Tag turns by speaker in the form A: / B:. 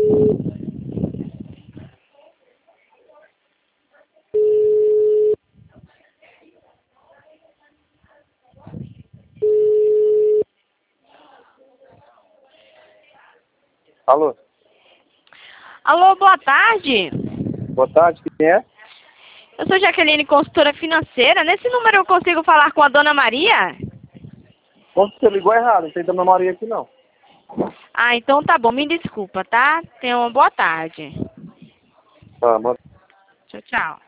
A: Alô?
B: Alô, boa tarde.
A: Boa tarde, quem é?
B: Eu sou Jaqueline, consultora financeira. Nesse número eu consigo falar com a dona Maria?
A: Você ligou errado, não tem Dona Maria aqui não.
B: Ah, então tá bom. Me desculpa, tá? Tenha uma boa tarde.
A: Tá, manda.
B: Tchau, tchau.